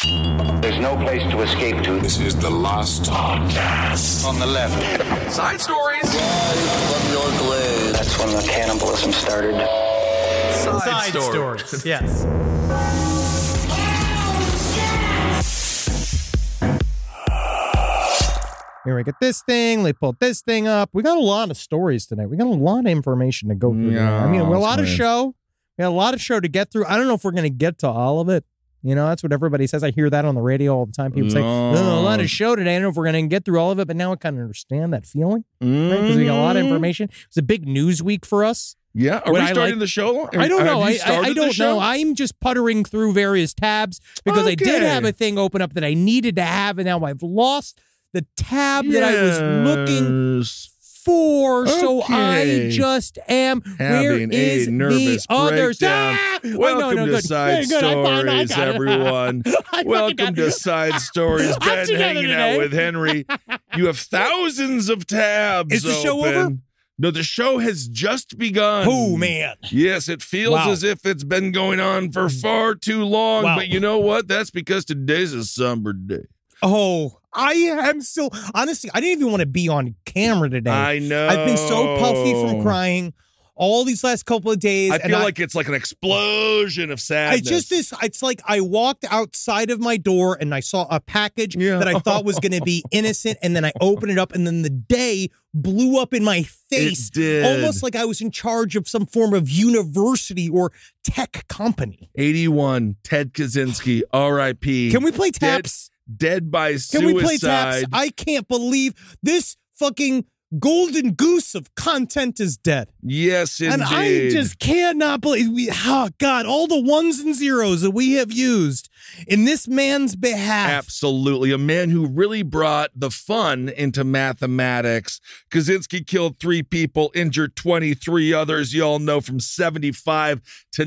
There's no place to escape to. This is the Lost Podcast. On the left. Side stories. That's when the cannibalism started. Side stories. Yes. Here we get this thing. They pulled this thing up. We got a lot of stories tonight. We got a lot of information to go through. Yeah, I mean, a lot of show. We got a lot of show to get through. I don't know if we're going to get to all of it. You know, that's what everybody says. I hear that on the radio all the time. People say, a lot of show today. I don't know if we're going to get through all of it, but now I kind of understand that feeling. Right? Because we got a lot of information. It's a big news week for us. Yeah. Are we starting the show? I don't know. I don't know. Show? I'm just puttering through various tabs because I did have a thing open up that I needed to have, and now I've lost the tab that I was looking for. So I just am having a nervous breakdown. Welcome to Side Stories, everyone. Welcome to Side Stories. Ben hanging out with Henry. You have thousands of tabs. Is the show over? No, the show has just begun. Oh, man. Yes, it feels as if it's been going on for far too long. But you know what? That's because today's a somber day. Oh, I am still, honestly, I didn't even want to be on camera today. I know. I've been so puffy from crying all these last couple of days. I feel like it's like an explosion of sadness. It's like I walked outside of my door and I saw a package that I thought was going to be innocent, and then I opened it up, and then the day blew up in my face. It did. Almost like I was in charge of some form of university or tech company. 81, Ted Kaczynski, R.I.P. Can we play taps? Dead by suicide. Can we play taps? I can't believe this fucking golden goose of content is dead. Yes, indeed. And I just cannot believe all the ones and zeros that we have used in this man's behalf. Absolutely. A man who really brought the fun into mathematics. Kaczynski killed 3 people, injured 23 others. You all know from 75 to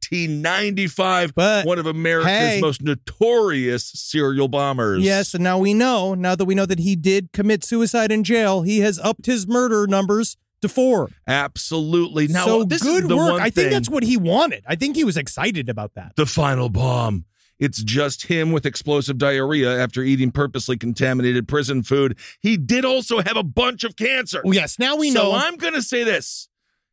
1995. But one of America's most notorious serial bombers. Yes, and now that we know that he did commit suicide in jail, he has upped his murder numbers to 4. Absolutely. Now, so this good is the work. one I think that's what he wanted. I think he was excited about that. The final bomb. It's just him with explosive diarrhea after eating purposely contaminated prison food. He did also have a bunch of cancer. Well, yes, now we know. So I'm going to say this.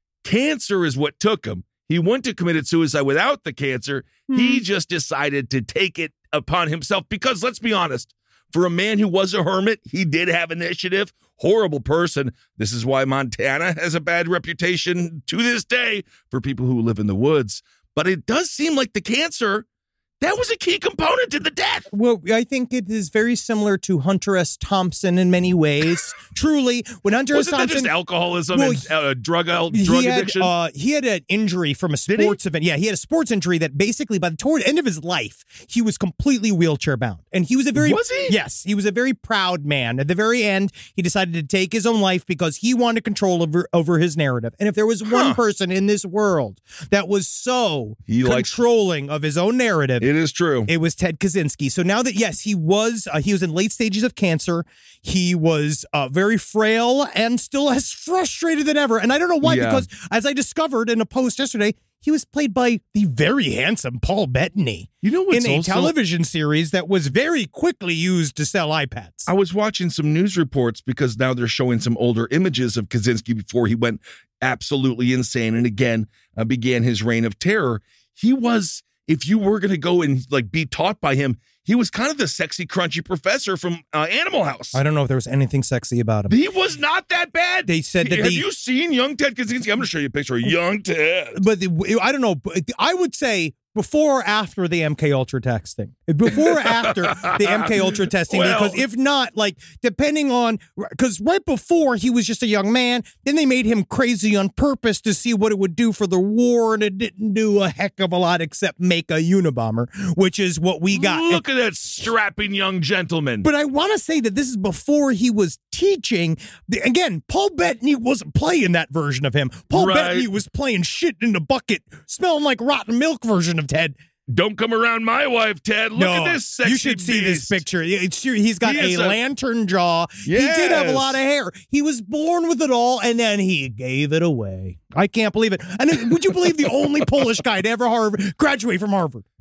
Cancer is what took him. He went to commit suicide without the cancer. He just decided to take it upon himself because, let's be honest, for a man who was a hermit, he did have initiative. Horrible person. This is why Montana has a bad reputation to this day for people who live in the woods. But it does seem like the cancer, that was a key component to the death. Well, I think it is very similar to Hunter S. Thompson in many ways. Truly, when Hunter S. Thompson... Wasn't that just alcoholism and drug addiction? He had an injury from a sports event. Yeah, he had a sports injury that basically, toward the end of his life, he was completely wheelchair bound. And he was Was he? Yes, he was a very proud man. At the very end, he decided to take his own life because he wanted control over his narrative. And if there was one person in this world that was so controlling of his own narrative... It is true. It was Ted Kaczynski. So now that, yes, he was in late stages of cancer. He was very frail and still as frustrated than ever. And I don't know why, because as I discovered in a post yesterday, he was played by the very handsome Paul Bettany. You know what's in a also television series that was very quickly used to sell iPads. I was watching some news reports because now they're showing some older images of Kaczynski before he went absolutely insane and again began his reign of terror. He was... If you were going to go and be taught by him, he was kind of the sexy, crunchy professor from Animal House. I don't know if there was anything sexy about him. He was not that bad. They said that Have you seen young Ted Kaczynski? I'm going to show you a picture of young Ted. But I don't know. I would say before or after the MK Ultra testing. Before or after the MK Ultra testing, because if not, depending on, because right before he was just a young man, then they made him crazy on purpose to see what it would do for the war, and it didn't do a heck of a lot except make a Unabomber, which is what we got. Look at that strapping young gentleman. But I want to say that this is before he was teaching. Again, Paul Bettany wasn't playing that version of him. Paul Bettany was playing shit in the bucket, smelling like rotten milk version of Ted. Don't come around my wife, Ted. Look at this sexy You should see this picture. He's got a lantern jaw. Yes. He did have a lot of hair. He was born with it all, and then he gave it away. I can't believe it. And then, would you believe the only Polish guy to ever graduate from Harvard?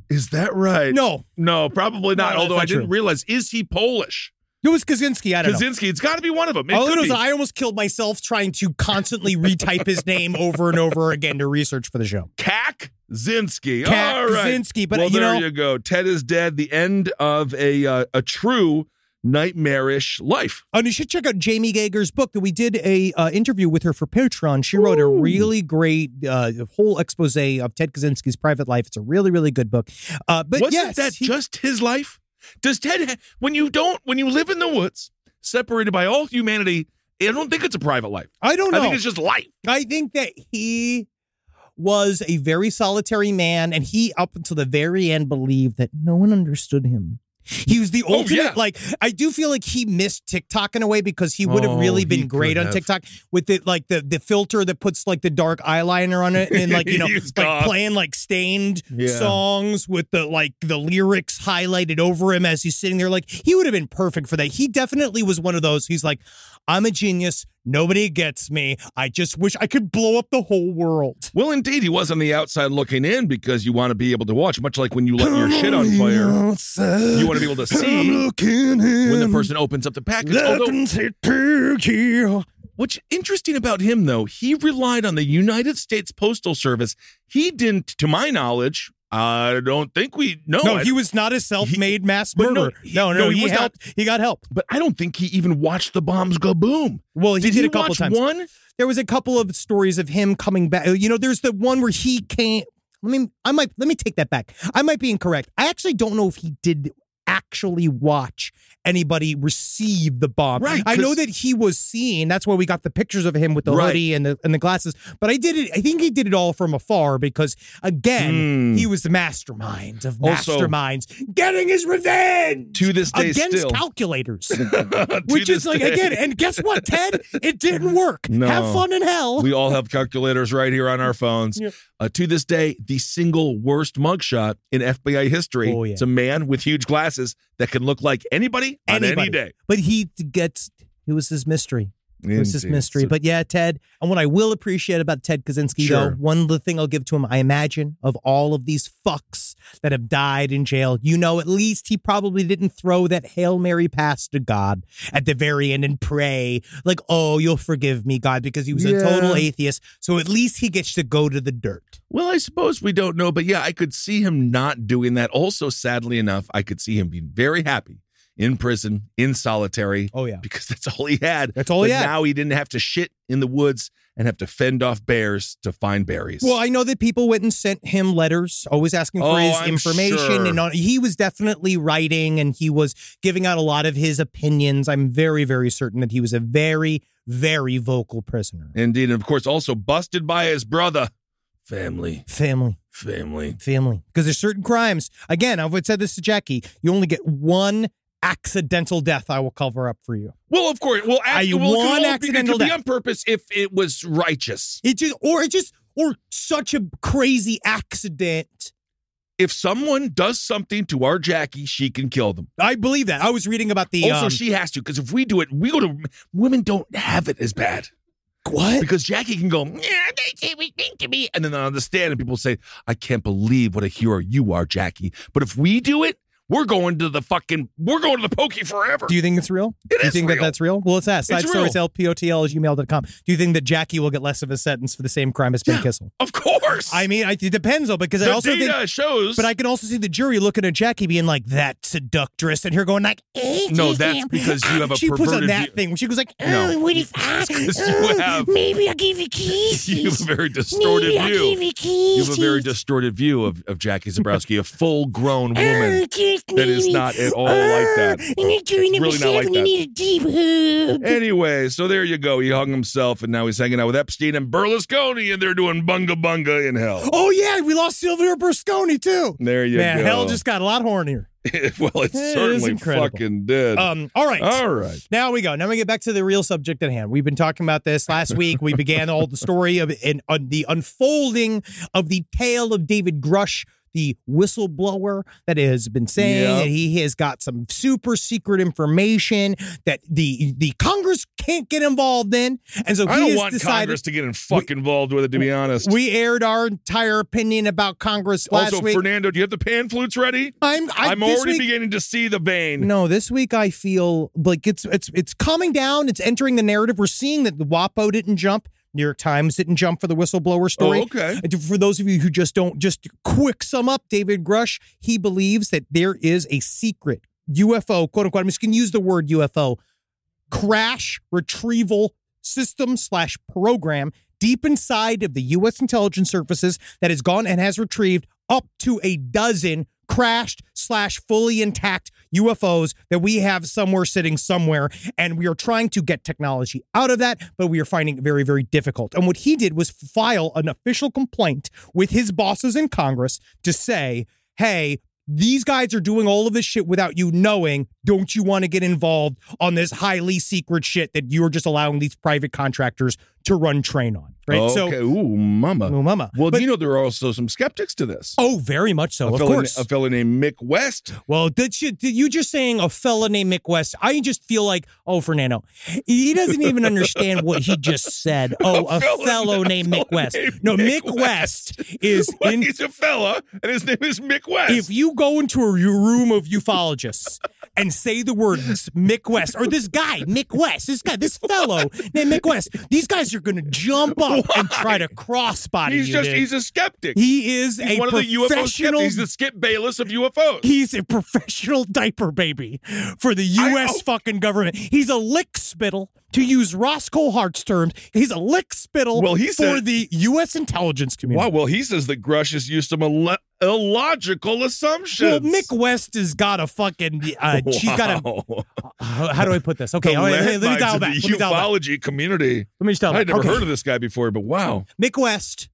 Is that right? No, probably not. No, Although that's I didn't true. realize, is he Polish? it was Kaczynski. I don't know. Kaczynski. It's got to be one of them. It All I could know is be. I almost killed myself trying to constantly retype his name over and over again to research for the show. Kaczynski. All right. Kaczynski, but well, you there know, you go. Ted is dead. The end of a true nightmarish life. and you should check out Jamie Gager's book that we did a interview with her for Patreon. She wrote a really great whole expose of Ted Kaczynski's private life. It's a really, really good book. But Wasn't yes, that just his life? Does Ted, when you live in the woods, separated by all humanity, I don't think it's a private life. I don't know. I think it's just life. I think that he was a very solitary man, and he, up until the very end, believed that no one understood him. He was the ultimate, yeah. like, I do feel like he missed TikTok in a way because he would have really been great on TikTok with the filter that puts like the dark eyeliner on it and like, you know, like playing like Stained songs with the lyrics highlighted over him as he's sitting there. Like, he would have been perfect for that. He definitely was one of those. He's like, I'm a genius. Nobody gets me. I just wish I could blow up the whole world. Well, indeed, he was on the outside looking in because you want to be able to watch, much like when you let your shit on fire. You want to be able to see when the person opens up the package. What's interesting about him, though, he relied on the United States Postal Service. He didn't, to my knowledge, I don't think we know. No, he was not a self-made mass murderer. No, he helped. He got help. But I don't think he even watched the bombs go boom. Well, he did a couple watch times. One? There was a couple of stories of him coming back. You know, there's the one where he came. Let me take that back. I might be incorrect. I actually don't know if he did actually watch anybody receive the bomb. Right. I know that he was seen. That's why we got the pictures of him with the hoodie and the glasses. But I think he did it all from afar because, again, he was the mastermind of masterminds getting his revenge to this day against calculators. Which is like, again, and guess what, Ted? It didn't work. No. Have fun in hell. We all have calculators right here on our phones. Yeah. To this day, the single worst mugshot in FBI history. Oh, yeah. It's a man with huge glasses that can look like anybody on any day. But it was his mystery. It was his mystery. But yeah, Ted, and what I will appreciate about Ted Kaczynski, though, one little thing I'll give to him, I imagine, of all of these fucks that have died in jail, you know, at least he probably didn't throw that Hail Mary pass to God at the very end and pray, like, oh, you'll forgive me, God, because he was a total atheist. So at least he gets to go to the dirt. Well, I suppose we don't know, but yeah, I could see him not doing that. Also, sadly enough, I could see him being very happy in prison, in solitary. Oh, yeah. Because that's all he had. That's all he had. Now he didn't have to shit in the woods and have to fend off bears to find berries. Well, I know that people went and sent him letters, always asking for his information. Sure. And he was definitely writing and he was giving out a lot of his opinions. I'm very, very certain that he was a very, very vocal prisoner. Indeed. And of course, also busted by his brother. Family. Because there's certain crimes. Again, I've said this to Jackie. You only get one accidental death I will cover up for you. Well, of course. Well, accidental it could be on purpose if it was righteous. Or such a crazy accident. If someone does something to our Jackie, she can kill them. I believe that. I was reading about the... Also, she has to, because if we do it, women don't have it as bad. What? Because Jackie can go, yeah, they say we think to me. And then on the stand, and people say, I can't believe what a hero you are, Jackie. But if we do it, we're going to the pokey forever. Do you think it's real? Do you think real. that's real? Well, let's ask. SideStoriesLPOTL@gmail.com. Do you think that Jackie will get less of a sentence for the same crime as Ben Kissel? Of course. I mean, it depends, though, because I also think... shows. But I can also see the jury looking at Jackie being like, that seductress, and her going like... No, that's because you have a she perverted... She puts on that thing where she goes like, what if maybe I'll give you keys. You have a very distorted view. You have a very distorted view of Jackie Zabrowski, a full-grown woman that is not at all like that. It's really not like that. You need a deep hug. Anyway, so there you go. He hung himself, and now he's hanging out with Epstein and Berlusconi, and they're doing bunga bunga in hell. Oh, yeah, we lost Silvio Berlusconi, too. There you go. Man, hell just got a lot hornier. Well, it's certainly fucking dead. All right. Now we go. Now we get back to the real subject at hand. We've been talking about this last week. We began all the story of the unfolding of the tale of David Grush, the whistleblower that has been saying that he has got some super secret information that the Congress can't get involved in. And so I don't want Congress to get involved with it, to be honest. We aired our entire opinion about Congress last week. Also, Fernando, do you have the pan flutes ready? I'm already beginning to see the vein. No, this week I feel like it's calming down. It's entering the narrative. We're seeing that the WAPO didn't jump. New York Times didn't jump for the whistleblower story. Oh, okay. For those of you who just quick sum up, David Grush, he believes that there is a secret UFO, quote unquote, I'm just going to use the word UFO, crash retrieval system / program deep inside of the U.S. intelligence services that has gone and has retrieved up to a dozen crashed / fully intact UFOs that we have somewhere sitting somewhere. And we are trying to get technology out of that, but we are finding it very, very difficult. And what he did was file an official complaint with his bosses in Congress to say, hey, these guys are doing all of this shit without you knowing. Don't you want to get involved on this highly secret shit that you're just allowing these private contractors to run train on? Right. Okay. So, ooh, mama. Well, but, there are also some skeptics to this. Oh, very much so. Of course. A fella named Mick West. Well, did you just saying a fella named Mick West? I just feel like, Fernando, he doesn't even understand what he just said. A fellow named Mick West. No, Mick West is he's a fella, and his name is Mick West. If you go into a room of ufologists and say the words Mick West, or this guy, Mick West, this fellow named Mick West, these guys are going to jump up and try to crossbody you. He's a skeptic. He's one of the UFO skeptics. He's the Skip Bayless of UFOs. He's a professional diaper baby for the U.S. fucking government. He's a lick spittle, to use Roscoe Hart's terms. He's a lick spittle for the U.S. intelligence community. Wow, well, he says that Grush has used some illogical assumptions. Well, Mick West has got a fucking, she's got a, how do I put this? Okay, let me dial back. The ufology community. Let me just dial back. I'd never heard of this guy before, but wow. Mick West.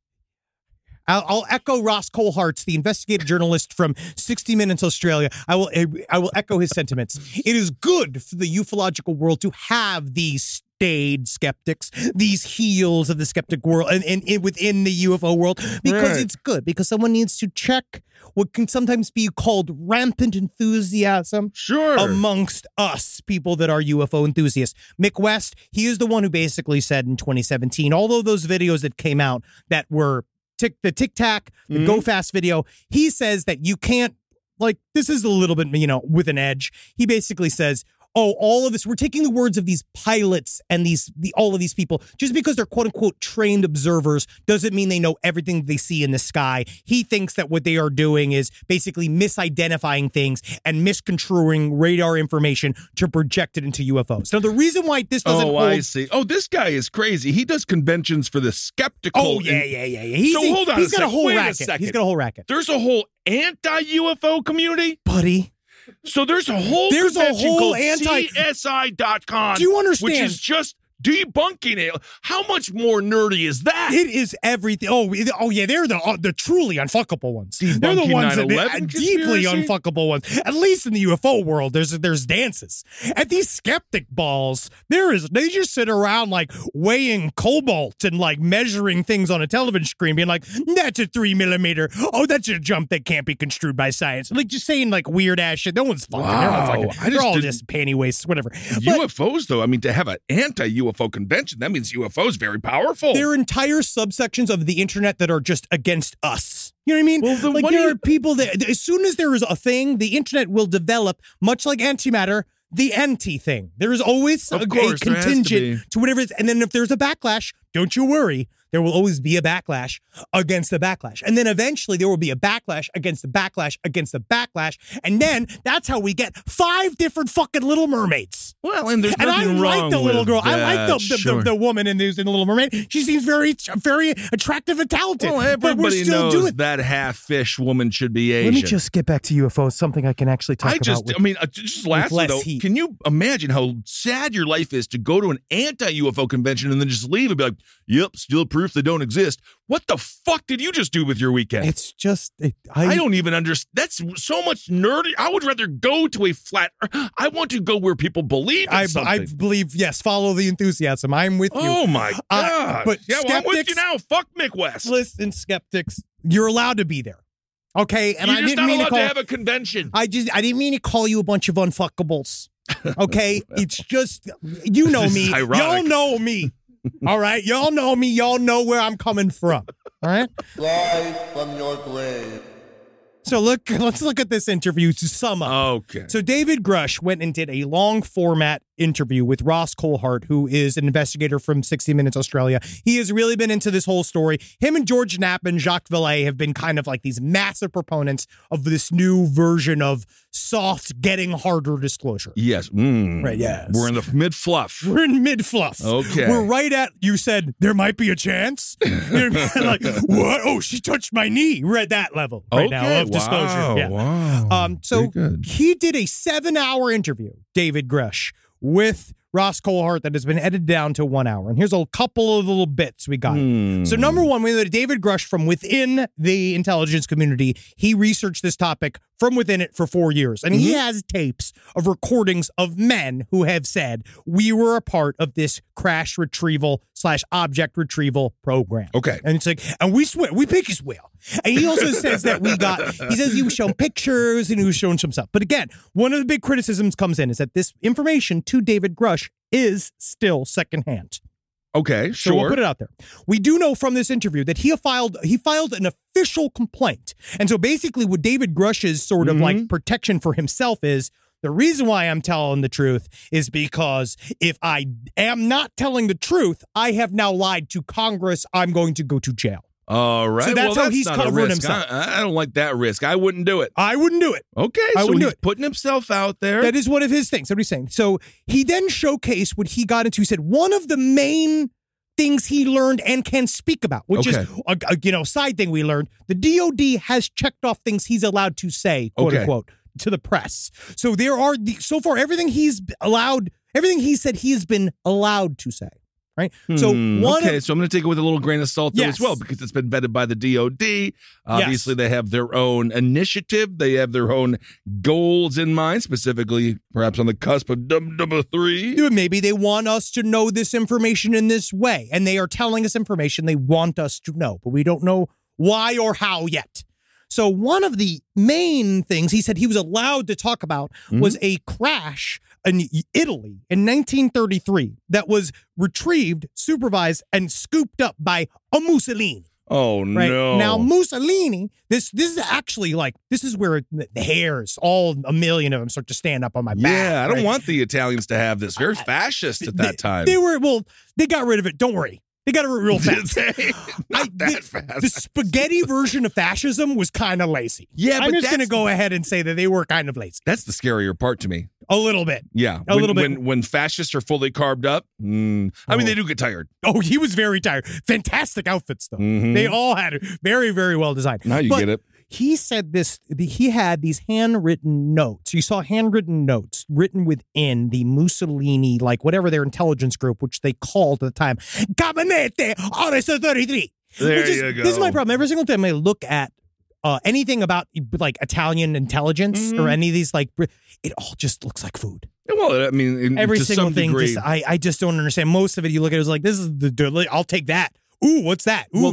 I'll echo Ross Colehart's, the investigative journalist from 60 Minutes Australia. I will echo his sentiments. It is good for the ufological world to have these staid skeptics, these heels of the skeptic world, and within the UFO world, because it's good. Because someone needs to check what can sometimes be called rampant enthusiasm amongst us, people that are UFO enthusiasts. Mick West, he is the one who basically said in 2017, although those videos that came out that were the Tic Tac, the Go Fast video, he says that you can't, this is a little bit, with an edge. He basically says, all of this, we're taking the words of these pilots and all of these people, just because they're quote unquote trained observers doesn't mean they know everything they see in the sky. He thinks that what they are doing is basically misidentifying things and misconstruing radar information to project it into UFOs. Now, the reason why this doesn't hold... I see. Oh, this guy is crazy. He does conventions for the skeptical. Oh, yeah. Hold on he's got a whole Wait racket. a second. He's got a whole racket. There's a whole anti-UFO community? Buddy. So there's a whole convention called CSI.com. Do you understand? Which is just debunking it. How much more nerdy is that? It is everything. Oh yeah, they're the truly unfuckable ones. They're the ones that are deeply unfuckable ones. At least in the UFO world, there's dances. At these skeptic balls, they just sit around weighing cobalt and measuring things on a television screen, being like, that's a 3 millimeter. Oh, that's a jump that can't be construed by science. Just saying weird ass shit. No one's fucking. Wow. They're all just panty wastes, whatever. UFOs though, to have an anti-UFO convention, that means UFOs very powerful. There are entire subsections of the internet that are just against us. You know what I mean? Well, there are people that, as soon as there is a thing, the internet will develop, much like antimatter, the anti thing. There is always a contingent to whatever it is. And then if there's a backlash, don't you worry. There will always be a backlash against the backlash. And then eventually there will be a backlash against the backlash against the backlash. And then that's how we get 5 different fucking Little Mermaids. Well, and there's nothing wrong I like the little girl. That. I like the woman in the Little Mermaid. She seems very, very attractive and talented. Well, everybody knows that half-fish woman should be Asian. Let me just get back to UFOs, something I can actually talk about. Just lastly, though, can you imagine how sad your life is to go to an anti-UFO convention and then just leave and be like, yep, still proof they don't exist. What the fuck did you just do with your weekend? It's just... I don't even understand. That's so much nerdy. I would rather go to a flat... I want to go where people believe in something. I believe, yes, follow the enthusiasm. I'm with you. Oh, my God. But I'm with you now. Fuck Mick West. Listen, skeptics, you're allowed to be there. Okay, and You're I just didn't not mean allowed to to call. have a convention. I didn't mean to call you a bunch of unfuckables. Okay, it's just you know This me. is ironic. Y'all know me. All right, y'all know me. Y'all know where I'm coming from. All right. Live from your grave. So let's look at this interview to sum up. Okay. So David Grush went and did a long format interview with Ross Coulthart, who is an investigator from 60 Minutes Australia. He has really been into this whole story. Him and George Knapp and Jacques Vallée have been kind of like these massive proponents of this new version of soft, getting harder disclosure. Yes. Right, yes. We're in the mid-fluff. We're in mid-fluff. Okay. We're right at, you said, there might be a chance? You're like, what? Oh, she touched my knee. We're at that level right now of disclosure. Yeah. Wow. So Very good. he did a 7-hour interview, David Grush, with Ross Coulthart that has been edited down to 1 hour. And here's a couple of little bits we got. So number one, we know that David Grush from within the intelligence community, he researched this topic from within it for 4 years. And he has tapes of recordings of men who have said, we were a part of this crash retrieval / object retrieval program. Okay. And it's like, and we swear, we pick his wheel. And he also says that he says he was shown pictures and he was shown some stuff. But again, one of the big criticisms comes in is that this information to David Grush is still secondhand. Okay, sure. So we'll put it out there. We do know from this interview that he filed an official complaint. And so basically what David Grush's sort of like protection for himself is, the reason why I'm telling the truth is because if I am not telling the truth, I have now lied to Congress. I'm going to go to jail. All right. So that's how he's not a covering risk. himself. I don't like that risk. I wouldn't do it. I wouldn't do it. Okay, I so wouldn't do he's it. putting himself out there. That is one of his things. That's what he's saying. So he then showcased what he got into. He said one of the main things he learned and can speak about, which is a side thing we learned. The DOD has checked off things he's allowed to say, quote unquote, to the press. So there are so far everything he said he has been allowed to say. Right. So so I'm going to take it with a little grain of salt though, as well, because it's been vetted by the DOD. Obviously, they have their own initiative. They have their own goals in mind, specifically perhaps on the cusp of number 3. Maybe they want us to know this information in this way, and they are telling us information they want us to know, but we don't know why or how yet. So one of the main things he said he was allowed to talk about was a crash in Italy in 1933 that was retrieved, supervised, and scooped up by a Mussolini. Oh, right? no. Now, Mussolini, this is actually like, this is where the hairs, all a million of them, start to stand up on my back. Yeah, I don't right? want the Italians to have this. Very fascist at that time. They got rid of it. Don't worry. They got it real fast. Not that fast. The spaghetti version of fascism was kind of lazy. Yeah, I'm but just going to go ahead and say that they were kind of lazy. That's the scarier part to me. A little bit. Yeah. A little bit. When fascists are fully carved up, I mean, they do get tired. Oh, he was very tired. Fantastic outfits, though. They all had it. Very, very well designed. Now you get it. He said he had these handwritten notes. You saw handwritten notes written within the Mussolini, like whatever their intelligence group, which they called at the time, Gabinete Arresto 33. There you go. This is my problem. Every single time I look at anything about like Italian intelligence or any of these, like, it all just looks like food. Well, I mean, every to single some thing, degree, I just don't understand. Most of it, you look at it, it's like, this is I'll take that. Ooh, what's that? Ooh,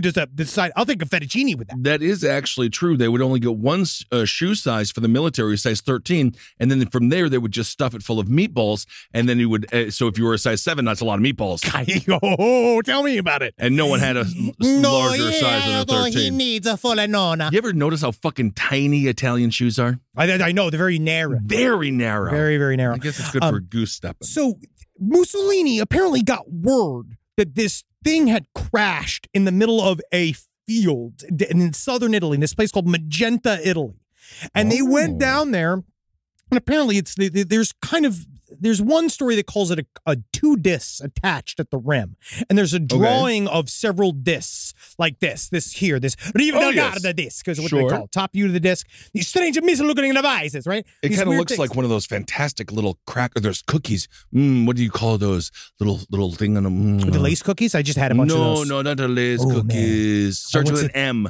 I'll think of fettuccine with that. That is actually true. They would only get one shoe size for the military, size 13, and then from there they would just stuff it full of meatballs, and then you would. So if you were a size 7, that's a lot of meatballs. Oh, tell me about it. And no one had a larger size than a 13. He needs a full nonna. You ever notice how fucking tiny Italian shoes are? I know, they're very narrow. Very narrow. Very, very narrow. I guess it's good for goose stepping. So Mussolini apparently got word that this thing had crashed in the middle of a field in southern Italy, in this place called Magenta, Italy. And they went down there, and apparently there's one story that calls it a 2 discs attached at the rim. And there's a drawing of several discs like this Riva del Garda disc, because what do they call it? Top view to the disc. These strange and missile-looking devices, right? It kind of looks like one of those fantastic little there's cookies. What do you call those little thing on them? The Lace cookies? I just had a bunch of those. No, not the Lace cookies. Starts with an M.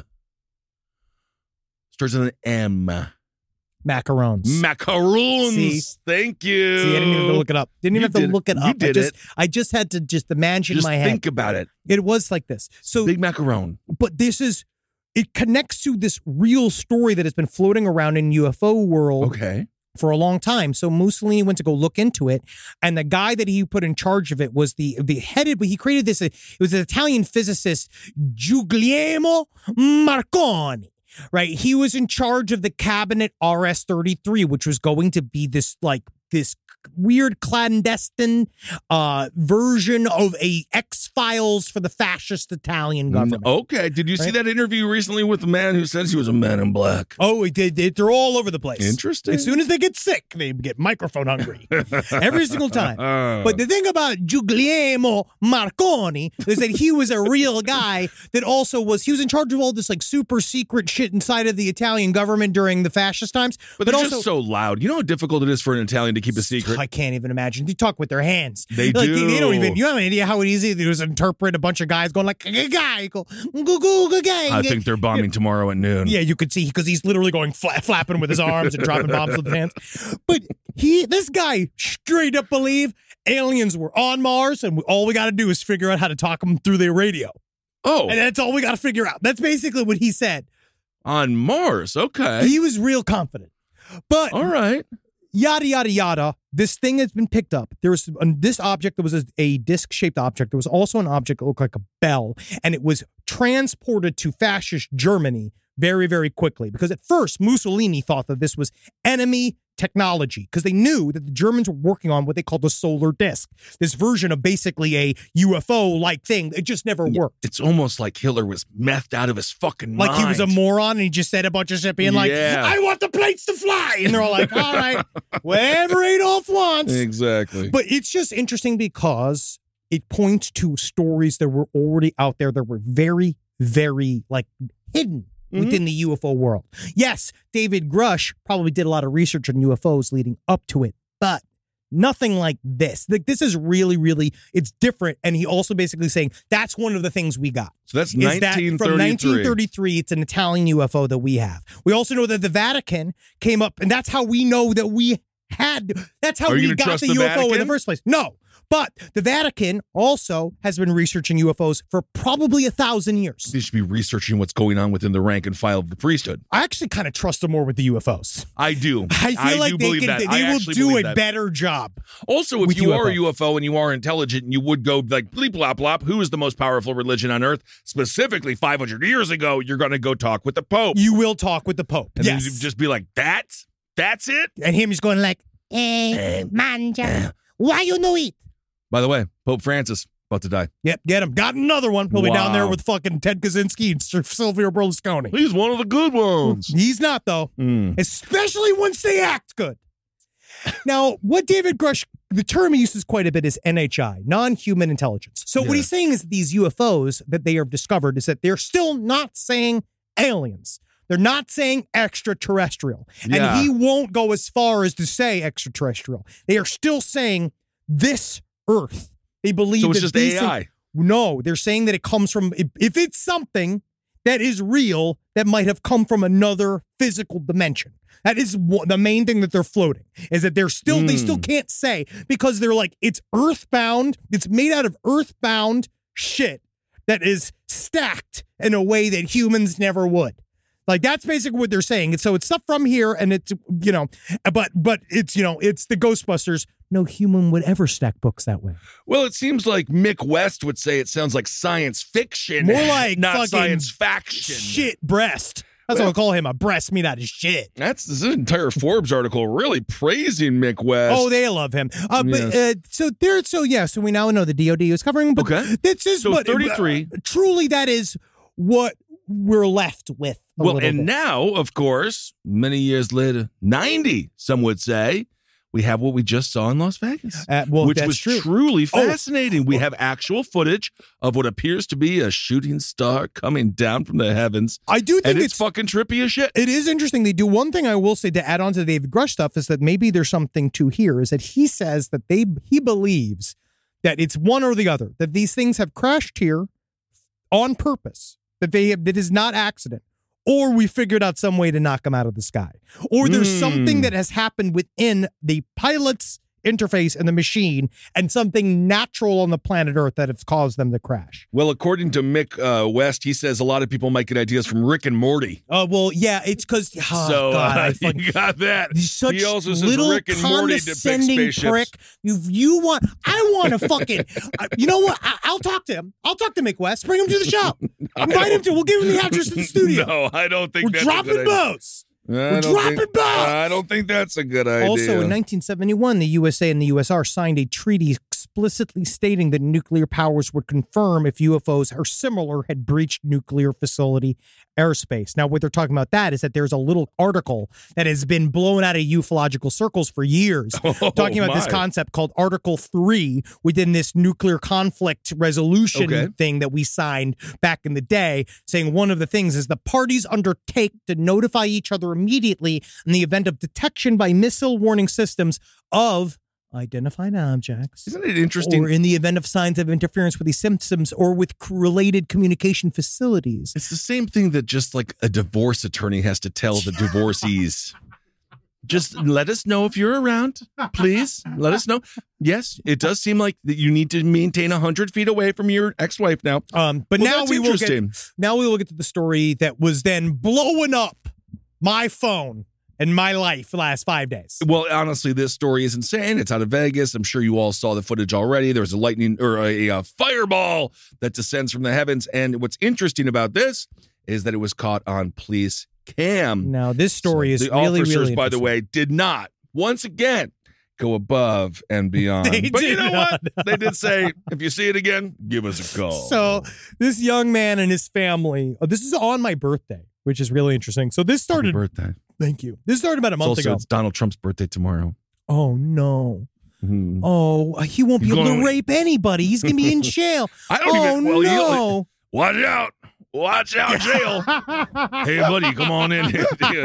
Starts with an M. Macarons. See? Thank you. See, I didn't even have to look it up. Didn't even have to look it up. You did it. I just had to just imagine just my head. Think about it. It was like this. So big macaron. But this is it connects to this real story that has been floating around in UFO world for a long time. So Mussolini went to go look into it, and the guy that he put in charge of it was he created this, it was an Italian physicist, Guglielmo Marconi. Right, he was in charge of the Cabinet RS-33, which was going to be this weird clandestine version of a X-Files for the fascist Italian government. Okay. Did you see that interview recently with the man who says he was a man in black? Oh, he did. They're all over the place. Interesting. As soon as they get sick, they get microphone hungry. Every single time. But the thing about Guglielmo Marconi is that he was a real guy that also he was in charge of all this like super secret shit inside of the Italian government during the fascist times. But they're just so loud. You know how difficult it is for an Italian to keep a secret? I can't even imagine. They talk with their hands. They do. They don't even. You have an idea how easy it is to interpret a bunch of guys going like guy. I think they're bombing tomorrow at noon. Yeah, you could see because he's literally going flapping with his arms and dropping bombs with his hands. But this guy straight up believed aliens were on Mars, and all we got to do is figure out how to talk them through their radio. Oh, and that's all we got to figure out. That's basically what he said. On Mars, okay. He was real confident. But all right. Yada, yada, yada. This thing has been picked up. There was this object that was a disc-shaped object. There was also an object that looked like a bell, and it was transported to fascist Germany very, very quickly. Because at first, Mussolini thought that this was enemy technology, because they knew that the Germans were working on what they called the solar disc, this version of basically a UFO-like thing. It just never worked. It's almost like Hitler was methed out of his fucking mind. Like he was a moron, and he just said a bunch of shit being like, I want the plates to fly. And they're all like, all right, whatever Adolf wants. Exactly. But it's just interesting because it points to stories that were already out there that were very, very hidden within the UFO world. Yes, David Grush probably did a lot of research on UFOs leading up to it, but nothing like this. This is really, really, it's different. And he also basically saying that's one of the things we got. So that's 1933. From 1933, it's an Italian UFO that we have. We also know that the Vatican came up, and that's how we know that that's how we got the UFO in the first place. No. But the Vatican also has been researching UFOs for probably 1,000 years. They should be researching what's going on within the rank and file of the priesthood. I actually kind of trust them more with the UFOs. I do. I feel like they will do a better job. Also, if you are a UFO and you are intelligent and you would go like bleep, blop, blop, who is the most powerful religion on earth? Specifically 500 years ago, you're going to go talk with the Pope. You will talk with the Pope. And then you just be like, that's it? And him just going like, manja, why you know it? By the way, Pope Francis, about to die. Yep, get him. Got another one. He'll be down there with fucking Ted Kaczynski and Silvio Berlusconi. He's one of the good ones. He's not, though. Especially once they act good. Now, what David Grush, the term he uses quite a bit is NHI, non-human intelligence. So what he's saying is that these UFOs that they have discovered is that they're still not saying aliens. They're not saying extraterrestrial. And he won't go as far as to say extraterrestrial. They are still saying this Earth. They believe so it's that just AI. No, they're saying that it comes from, if it's something that is real, that might have come from another physical dimension. That is the main thing that they're floating, is that they still can't say, because they're like, it's earthbound, it's made out of earthbound shit that is stacked in a way that humans never would. Like, that's basically what they're saying. And so it's stuff from here, and it's, but it's, it's the Ghostbusters. No human would ever stack books that way. Well, it seems like Mick West would say it sounds like science fiction. More like not science faction. Shit breast. That's what I'll call him, a breast made out of shit. This is an entire Forbes article really praising Mick West. Oh, they love him. So we now know the DOD is covering. But this is 33. Truly, that is what we're left with. Now, of course, many years later, 90, some would say, we have what we just saw in Las Vegas, which was truly fascinating. We have actual footage of what appears to be a shooting star coming down from the heavens. I do think it's fucking trippy as shit. It is interesting. They do one thing I will say to add on to the David Grush stuff is that maybe there's something to here, is that he says that he believes that it's one or the other, that these things have crashed here on purpose, that is not accident. Or we figured out some way to knock them out of the sky. Or there's something that has happened within the pilots interface in the machine and something natural on the planet Earth that has caused them to crash. Well, according to Mick West, he says a lot of people might get ideas from Rick and Morty. Oh, well, yeah, it's because, you got that. Such He also says little Rick and Morty depict condescending spaceships. prick. I want to fucking, you know what? I'll talk to him. I'll talk to Mick West. Bring him to the show. Invite him to, we'll give him the address in the studio. No, I don't think We're that's dropping a good idea. boats. I don't think that's a good idea. Also, in 1971, the USA and the USR signed a treaty explicitly stating that nuclear powers would confirm if UFOs or similar had breached nuclear facility airspace. Now, what they're talking about that is that there's a little article that has been blown out of ufological circles for years, talking about this concept called Article 3 within this nuclear conflict resolution thing that we signed back in the day, saying one of the things is the parties undertake to notify each other immediately in the event of detection by missile warning systems of identified objects. Isn't it interesting? Or in the event of signs of interference with these systems or with related communication facilities. It's the same thing that just like a divorce attorney has to tell the divorcees. Just let us know if you're around, please. Let us know. Yes, it does seem like that you need to maintain 100 feet away from your ex-wife now. But now we will get to the story that was then blowing up my phone and my life the last 5 days. Well, honestly, this story is insane. It's out of Vegas. I'm sure you all saw the footage already. There was a lightning or a fireball that descends from the heavens. And what's interesting about this is that it was caught on police cam. Now, this story is the really, officers, really by the way, did not once again go above and beyond. But you know what? They did say, if you see it again, give us a call. So this young man and his family, this is on my birthday, which is really interesting. So this started. Happy birthday. Thank you. This started about a month ago. It's Donald Trump's birthday tomorrow. Oh, no. Oh, he won't be able to rape anybody. He's going to be in jail. No. Watch out. Watch out, jail. Hey, buddy, come on in.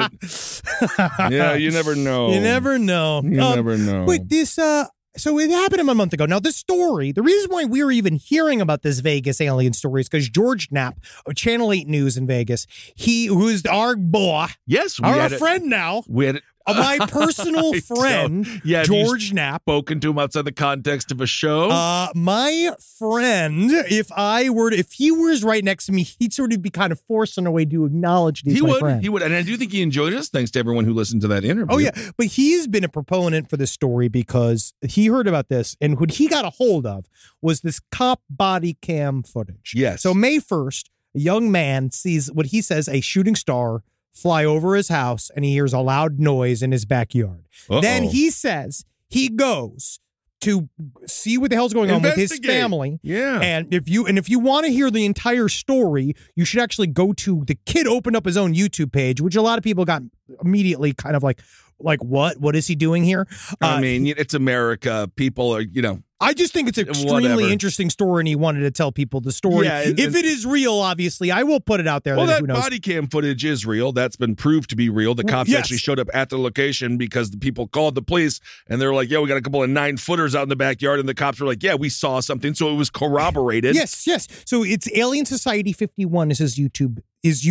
Yeah, you never know. You never know. But this, so it happened a month ago. Now, this story, the reason why we were even hearing about this Vegas alien story is because George Knapp of Channel 8 News in Vegas, who's our boy. Yes. Our friend now. We had it. My personal friend, George Knapp. Spoken to him outside the context of a show? My friend, if he was right next to me, he'd sort of be kind of forced in a way to acknowledge these. He would. And I do think he enjoyed us, thanks to everyone who listened to that interview. Oh, yeah. But he's been a proponent for this story because he heard about this, and what he got a hold of was this cop body cam footage. Yes. So May 1st, a young man sees what he says a shooting star fly over his house, and he hears a loud noise in his backyard. Then he says he goes to see what the hell's going on with his family. Yeah. And if you want to hear the entire story, you should actually go to the kid opened up his own YouTube page, which a lot of people got immediately kind of like what is he doing here? I mean, it's America. People are, I just think it's an extremely interesting story, and he wanted to tell people the story. Yeah, if it is real, obviously, I will put it out there. Well, that who knows? Body cam footage is real. That's been proved to be real. The cops actually showed up at the location because the people called the police, and they're like, yeah, we got a couple of 9-footers out in the backyard, and the cops were like, yeah, we saw something. So it was corroborated. Yes. So it's Alien Society 51 is his YouTube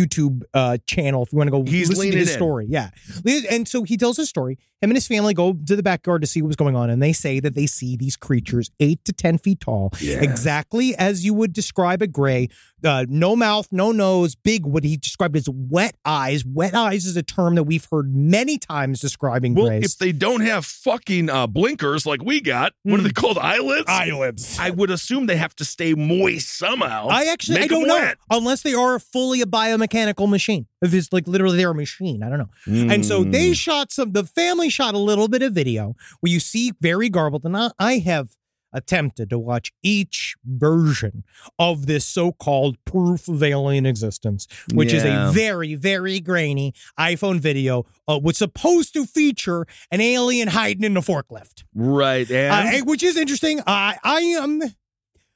channel if you want to go listen to his story. Yeah. And so he tells his story. Him and his family go to the backyard to see what was going on, and they say that they see these creatures 8 to 10 feet tall, exactly as you would describe a gray. No mouth, no nose, big, what he described as wet eyes. Wet eyes is a term that we've heard many times describing grays. Well, if they don't have fucking blinkers like we got, what are they called? Eyelids? Eyelids. I would assume they have to stay moist somehow. I don't know. Unless they are fully a biomechanical machine. If it's like literally they're a machine. I don't know. And so they the family shot a little bit of video where you see very garbled. And I have attempted to watch each version of this so-called proof of alien existence, which is a very, very grainy iPhone video, was supposed to feature an alien hiding in a forklift. Right. Which is interesting. I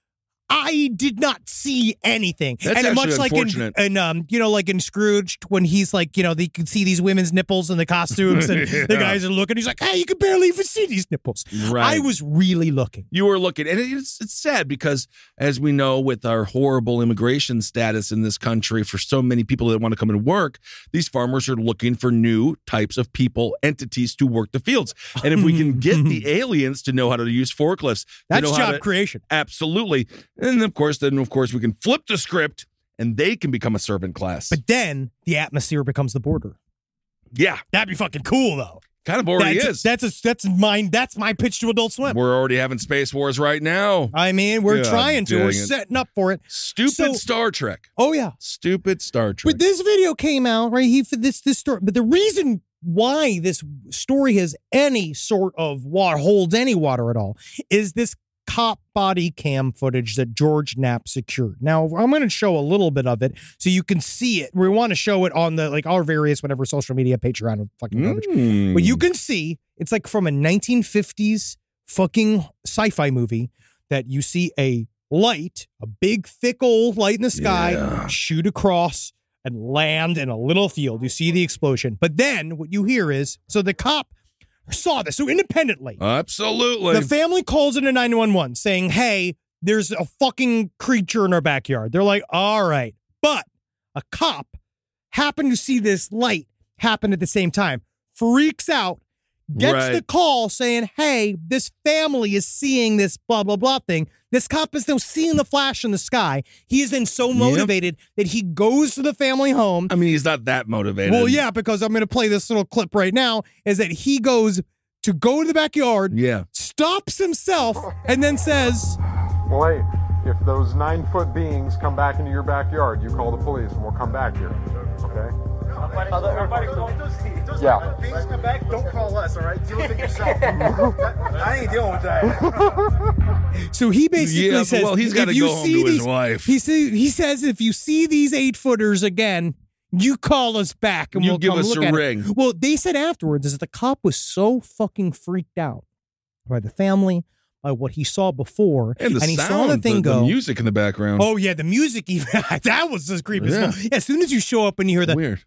I did not see anything. That's and actually much like unfortunate. like in Scrooged, when he's like, you can see these women's nipples in the costumes, and the guys are looking. He's like, hey, you can barely even see these nipples. Right. I was really looking. You were looking, and it's sad because, as we know, with our horrible immigration status in this country, for so many people that want to come and work, these farmers are looking for new types of people, entities to work the fields. And if we can get the aliens to know how to use forklifts, That's to know job creation. Absolutely. And of course, we can flip the script and they can become a servant class. But then the atmosphere becomes the border. Yeah. That'd be fucking cool, though. Kind of already is. That's my pitch to Adult Swim. We're already having space wars right now. I mean, we're God trying to. dang We're it. setting up for it. Stupid Star Trek. Oh yeah. Stupid Star Trek. But this video came out, right? This story. But the reason why this story has any sort of water, holds any water at all, is this cop body cam footage that George Knapp secured. Now, I'm going to show a little bit of it so you can see it. We want to show it on our various whatever social media, Patreon, fucking garbage. But you can see it's like from a 1950s fucking sci-fi movie that you see a light, a big thick old light in the sky, shoot across and land in a little field. You see the explosion. But then what you hear is, so the cop saw this. So independently. Absolutely. The family calls in a 911 saying, hey, there's a fucking creature in our backyard. They're like, all right. But a cop happened to see this light happen at the same time, freaks out, gets the call saying, hey, this family is seeing this blah, blah, blah thing. This cop is now seeing the flash in the sky. He is then so motivated that he goes to the family home. I mean, he's not that motivated. Well, yeah, because I'm going to play this little clip right now, is that he goes to go to the backyard, stops himself, and then says, well, hey, if those 9-foot beings come back into your backyard, you call the police and we'll come back here, okay? Yeah. Beings come back, don't call us, all right? Deal with it yourself. I ain't dealing with that. So he basically says, well, he's got to go home to his wife. He says, if you see these 8-footers again, you call us back and you we'll give come us look a at ring. It. Well, they said afterwards is that the cop was so fucking freaked out by the family, by what he saw before, and he sound, saw the thing go. The music in the background. Oh yeah, the music even that was as creepy as well. Yeah, as soon as you show up and you hear the weird.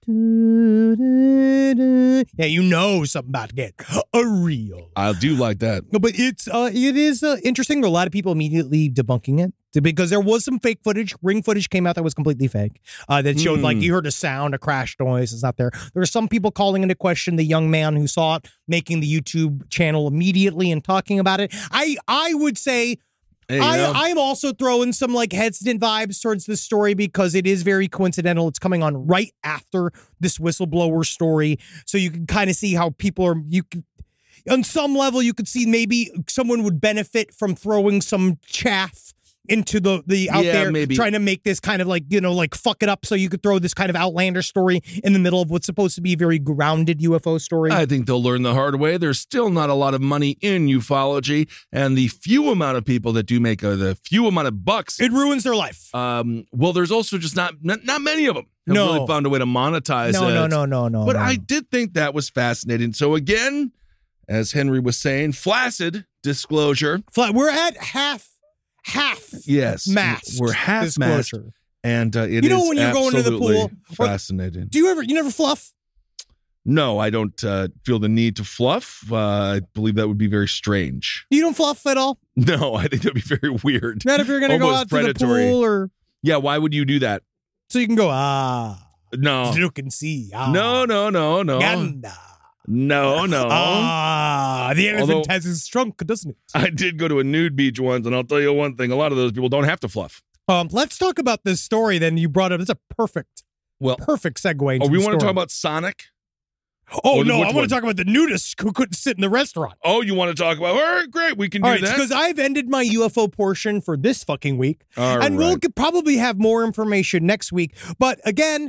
Yeah, you know something about to get a real. I do like that. No, but it is interesting. There are a lot of people immediately debunking it because there was some fake footage. Ring footage came out that was completely fake. That showed like you heard a sound, a crash noise. It's not there. There are some people calling into question the young man who saw it, making the YouTube channel immediately and talking about it. I would say. I'm also throwing some like hesitant vibes towards this story because it is very coincidental. It's coming on right after this whistleblower story. So you can kind of see how people are, on some level, you could see maybe someone would benefit from throwing some chaff into the out there, maybe trying to make this kind of like, like fuck it up so you could throw this kind of outlandish story in the middle of what's supposed to be a very grounded UFO story. I think they'll learn the hard way. There's still not a lot of money in ufology, and the few amount of people that do make the few amount of bucks, it ruins their life. Well, there's also just not many of them have really found a way to monetize it. No. But I did think that was fascinating. So again, as Henry was saying, flaccid disclosure. We're at half yes, masked. We're half masked, and it is when you're going to the pool, fascinating. You never fluff? No, I don't feel the need to fluff. I believe that would be very strange. You don't fluff at all? No, I think that'd be very weird. Not if you're going to go out predatory. to the pool or. Yeah, why would you do that? So you can go No, you can see No. Ganda. No. The elephant has his trunk, doesn't it? I did go to a nude beach once, and I'll tell you one thing: a lot of those people don't have to fluff. Let's talk about this story. Then you brought up. It's a perfect segue. Oh, we want to talk about Sonic. Oh no, I want to talk about the nudist who couldn't sit in the restaurant. Oh, you want to talk about? All right, great, we can do that. Because I've ended my UFO portion for this fucking week, All and right. we'll probably have more information next week. But again,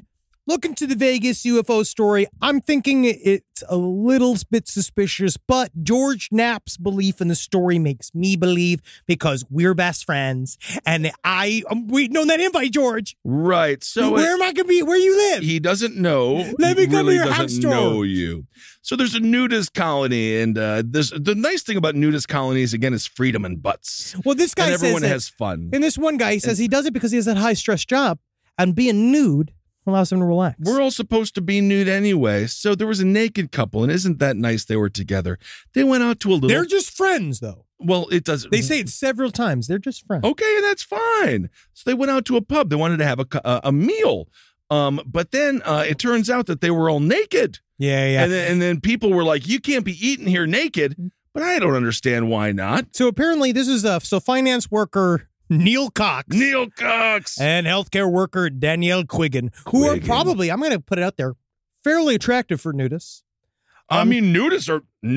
look into the Vegas UFO story. I'm thinking it's a little bit suspicious, but George Knapp's belief in the story makes me believe because we're best friends. And I'm waiting on that invite, George. Right. So where am I going to be? Where you live? He doesn't know. Let me come to your doesn't house store. know you. So there's a nudist colony, and the nice thing about nudist colonies, again, is freedom and butts. Well, this guy and everyone says has fun. And this one guy, he says he does it because he has that high-stress job, and being nude allows him to relax. We're all supposed to be nude anyway. So there was a naked couple, and isn't that nice they were together? They went out to a little... They're just friends, though. Well, it doesn't... They say it several times. They're just friends. Okay, and that's fine. So they went out to a pub. They wanted to have a meal. But then it turns out that they were all naked. Yeah. And then people were like, you can't be eating here naked. But I don't understand why not. So apparently this is finance worker Neil Cox. And healthcare worker Danielle Quiggin, who are probably, I'm going to put it out there, fairly attractive for nudists. I mean, nudists,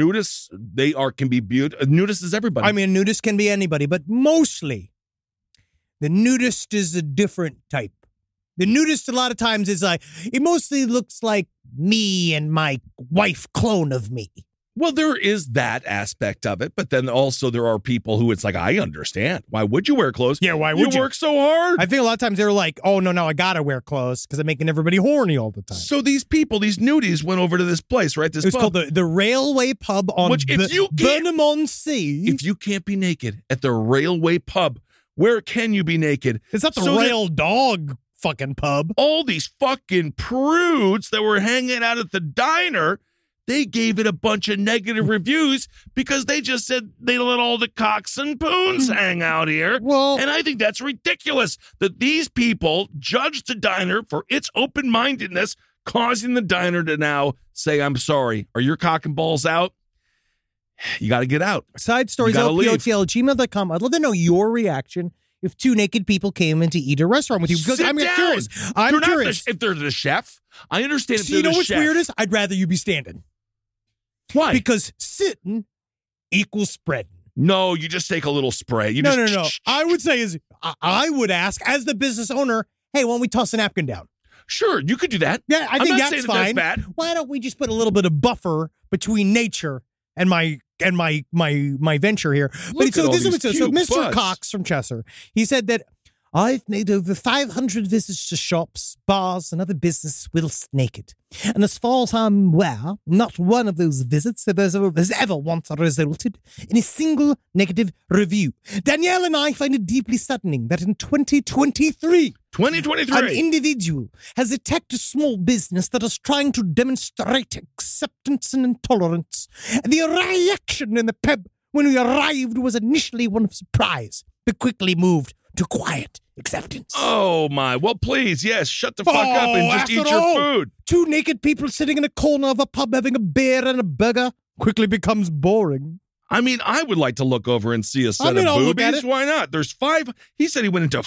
can be beautiful. Nudist is everybody. I mean, nudist can be anybody, but mostly the nudist is a different type. The nudist a lot of times is it mostly looks like me and my wife clone of me. Well, there is that aspect of it, but then also there are people who it's like, I understand. Why would you wear clothes? Yeah, why would you? You work so hard. I think a lot of times they're like, oh, no, I gotta wear clothes because I'm making everybody horny all the time. So these people, these nudies went over to this place, right? This It's pub. called the Railway Pub on Burnham-on-Sea. If you can't be naked at the Railway Pub, where can you be naked? It's not the Rail Dog fucking pub. All these fucking prudes that were hanging out at the diner, they gave it a bunch of negative reviews because they just said they let all the cocks and poons hang out here. Well, and I think that's ridiculous that these people judged the diner for its open-mindedness, causing the diner to now say, I'm sorry, are your cock and balls out? You got to get out. Side stories, LPOTL@gmail.com. I'd love to know your reaction if two naked people came in to eat at a restaurant with you. Because I'm curious. I'm curious. If they're the chef, I understand if So they're the chef. you know what's weird is? I'd rather you be standing. Why? Because sitting equals spreading. No, you just take a little spray. No. I would say I would ask, as the business owner, hey, why don't we toss a napkin down? Sure, you could do that. Yeah, I think that's fine. That's bad. Why don't we just put a little bit of buffer between nature and my venture here? But so Mr. butts. Cox from Chesser, he said that I've made over 500 visits to shops, bars, and other business whilst naked. And as far as I'm aware, not one of those visits has ever once resulted in a single negative review. Danielle and I find it deeply saddening that in 2023, an individual has attacked a small business that is trying to demonstrate acceptance and intolerance. And the reaction in the pub when we arrived was initially one of surprise, but quickly moved to quiet acceptance. Oh, my. Well, please, yes, shut the fuck up and just eat your food. Two naked people sitting in a corner of a pub having a beer and a burger quickly becomes boring. I mean, I would like to look over and see a set of I'll look at boobies. it. Why not? He said he went into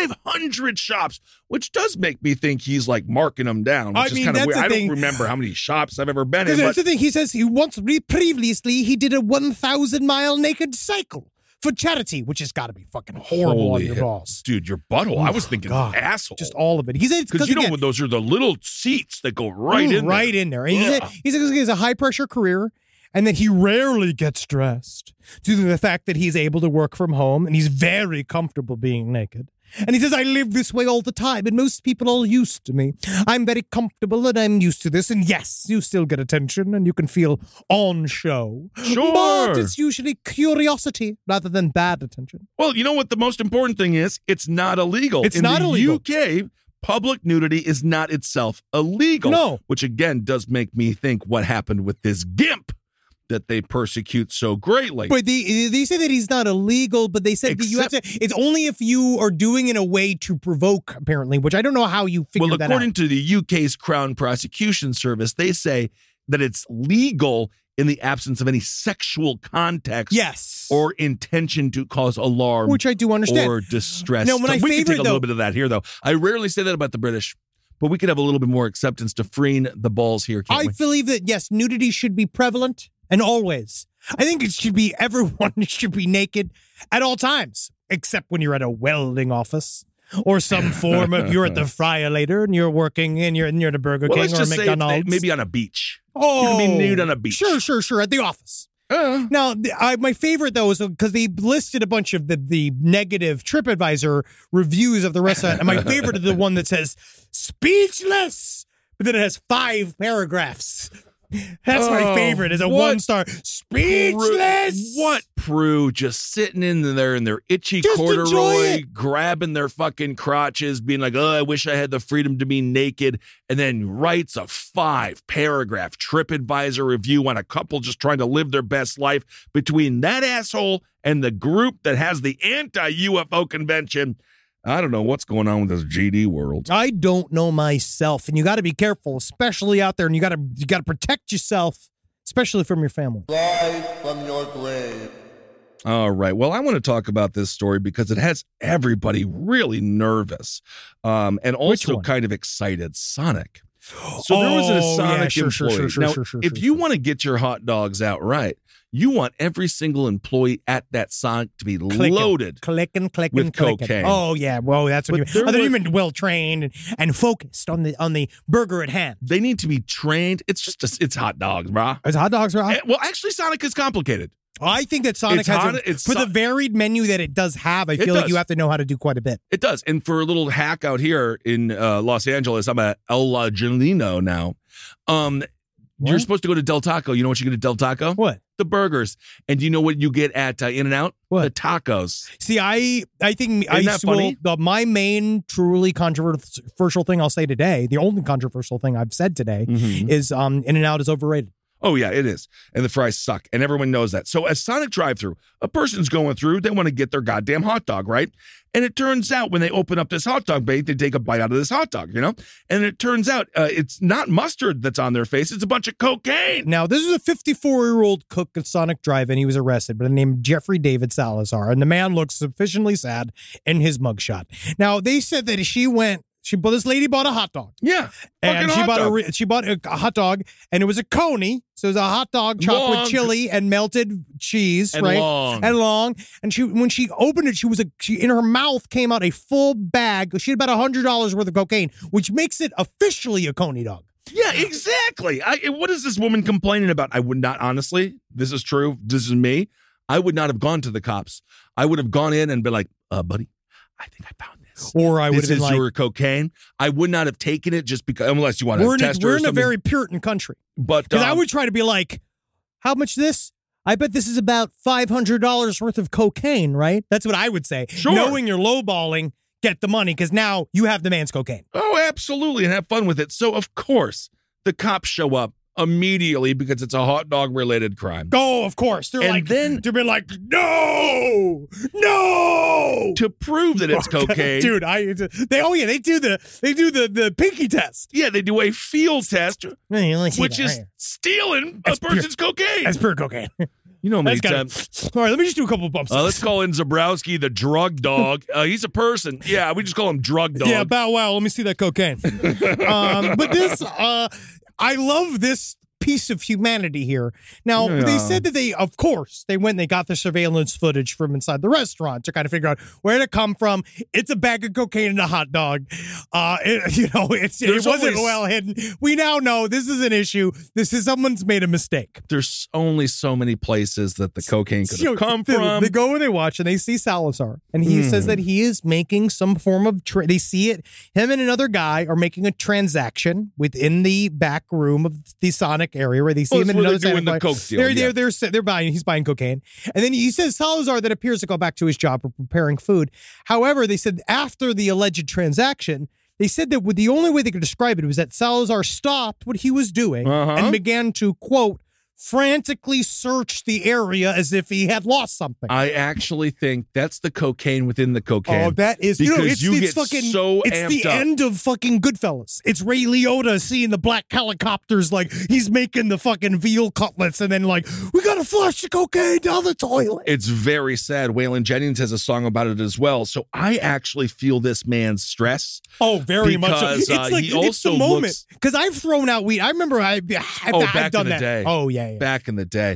500 shops, which does make me think he's like marking them down, which is kind of weird. I don't remember how many shops I've ever been in. That's the thing. He says previously he did a 1,000-mile naked cycle for charity, which has got to be fucking horrible on your balls. Dude, your butthole. I was thinking asshole. Just all of it. He said because those are the little seats that go right in there. And he says he has a high-pressure career, and that he rarely gets dressed due to the fact that he's able to work from home, and he's very comfortable being naked. And he says, I live this way all the time, and most people are used to me. I'm very comfortable, and I'm used to this. And yes, you still get attention, and you can feel on show. Sure. But it's usually curiosity rather than bad attention. Well, you know what the most important thing is? It's not illegal. It's not illegal. In the UK, public nudity is not itself illegal. No. Which, again, does make me think what happened with this GIMP that they persecute so greatly. But they say that he's not illegal, but they said that you have to. It's only if you are doing it in a way to provoke, apparently, which I don't know how you figure that out. Well, according to the UK's Crown Prosecution Service, they say that it's legal in the absence of any sexual context, yes, or intention to cause alarm, which I do understand, or distress. No, we can take a little bit of that here, though. I rarely say that about the British. But we could have a little bit more acceptance to freeing the balls here, can't we? I believe that, yes, nudity should be prevalent and always. I think it should be everyone should be naked at all times, except when you're at a welding office. or some form of you're at the fryer later and you're working and you're at a Burger King let's or a just say McDonald's. maybe on a beach. Oh, you can be nude on a beach. Sure. At the office. Now, my favorite, though, is because they listed a bunch of the negative TripAdvisor reviews of the restaurant. And my favorite is the one that says, speechless, but then it has 5 paragraphs. That's my favorite, is a 1-star. Speechless! What Prue just sitting in there in their itchy corduroy, grabbing their fucking crotches, being like, oh, I wish I had the freedom to be naked, and then writes a 5-paragraph TripAdvisor review on a couple just trying to live their best life between that asshole and the group that has the anti-UFO convention. I don't know what's going on with this GD world. I don't know myself, and you got to be careful, especially out there, and you got to protect yourself, especially from your family. Rise from your grave. All right. Well, I want to talk about this story because it has everybody really nervous, and also kind of excited. Sonic. So there was a Sonic employee. Now, if you want to get your hot dogs out right, you want every single employee at that Sonic to be loaded with cocaine. Oh yeah, well that's what you mean. They're even well trained and focused on the burger at hand. They need to be trained. It's it's hot dogs, brah. It's hot dogs, brah. Well, actually, Sonic is complicated. I think that Sonic for the varied menu that it does have, I feel like you have to know how to do quite a bit. It does. And for a little hack out here in Los Angeles, I'm at El Angelino now. You're supposed to go to Del Taco. You know what you get at Del Taco? What? The burgers. And do you know what you get at In-N-Out? What? The tacos. See, I think Isn't that funny? My main truly controversial thing I'll say today, the only controversial thing I've said today is In-N-Out is overrated. Oh, yeah, it is. And the fries suck. And everyone knows that. So as Sonic drive-thru, a person's going through, they want to get their goddamn hot dog, right? And it turns out when they open up this hot dog bait, they take a bite out of this hot dog, you know? And it turns out it's not mustard that's on their face. It's a bunch of cocaine. Now, this is a 54-year-old cook at Sonic Drive-In. He was arrested by the name Jeffrey David Salazar. And the man looks sufficiently sad in his mugshot. Now, they said that this lady bought a hot dog. Yeah. And she bought a hot dog, and it was a coney. So it was a hot dog chopped with chili and melted cheese, and right? Long. And when she opened it, she in her mouth came out a full bag. She had about $100 worth of cocaine, which makes it officially a coney dog. Yeah, exactly. What is this woman complaining about? I would not, honestly, this is true. This is me. I would not have gone to the cops. I would have gone in and been like, buddy, I think I found this. Or I would have been like, this is your cocaine. I would not have taken it just because, unless you want to test her. We're in a very Puritan country. But because I would try to be like, how much this? I bet this is about $500 worth of cocaine, right? That's what I would say. Sure. Knowing you're lowballing, get the money because now you have the man's cocaine. Oh, absolutely. And have fun with it. So, of course, the cops show up immediately because it's a hot dog related crime. Oh, of course. They're like, no, to prove that it's cocaine. Dude, they do the pinky test. Yeah, they do a field test, which is stealing a person's cocaine. That's pure cocaine. You know how many times. All right, let me just do a couple of bumps. Let's call in Zabrowski the drug dog. He's a person. Yeah, we just call him drug dog. Yeah, Bow Wow. Let me see that cocaine. But this, I love this piece of humanity here. Now, they said that they went and they got the surveillance footage from inside the restaurant to kind of figure out where it come from. It's a bag of cocaine and a hot dog. It wasn't well hidden. We now know this is an issue. Someone's made a mistake. There's only so many places that the cocaine could have come from. They go and they watch and they see Salazar and he says that he is making some form of they see it. Him and another guy are making a transaction within the back room of the Sonic area where they see him in another doing the coke deal. They're buying. He's buying cocaine, and then he says Salazar that appears to go back to his job of preparing food. However, they said after the alleged transaction, they said that the only way they could describe it was that Salazar stopped what he was doing and began to quote frantically search the area as if he had lost something. I actually think that's the cocaine within the cocaine. Oh, that is because it's get fucking, so it's amped the up. end of fucking Goodfellas. It's Ray Liotta seeing the black helicopters like he's making the fucking veal cutlets and then like we gotta flush the cocaine down the toilet. It's very sad. Waylon Jennings has a song about it as well. So I actually feel this man's stress. Oh, very much so. It's like he also it's the moment because I've thrown out weed. I remember I've done in the that. Day. Oh yeah. Back in the day.